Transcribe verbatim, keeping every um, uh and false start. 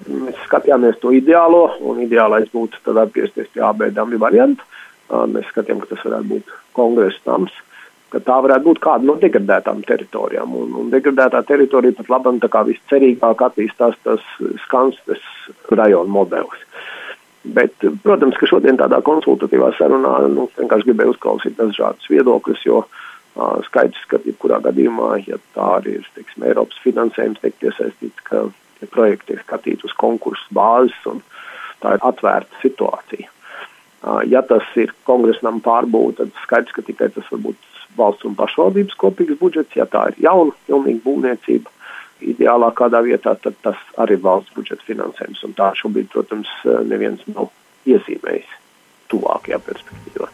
mēs skatījāmies to ideālo, un ideālais būtu tad atgriezties pie A B Dambi variantu. Mēs skatījām, ka tas varētu būt kongresa nams, ka tā varētu būt kāda no degradētām teritorijām. Un, un degradētā teritorija pat labam tā kā viscerīgāk attīstās tas Skanstes rajona modelis. Bet, protams, ka šodien tādā konsultatīvā sarunā nu, vienkārši gribēju uzklausīt dažādas viedokļus, jo uh, skaidrs, ka jebkurā gadījumā, ja tā arī ir, teiksim, Eiropas finansējums tiek piesaistīts, ka ja projekti tiek skatīti uz konkursu bāzes un tā ir atvērta situācija. Uh, ja tas ir kongresnam pārbūve, tad skaidrs, ka tikai tas var būt valsts un pašvaldības kopīgs budžets. Ja tā ir jauna, pilnīga būvniecība, ideālā kādā vietā, tad tas arī ir valsts budžeta finansējums. Un tā šobrīd, protams, neviens nav iezīmējis tuvākajā perspektīvā.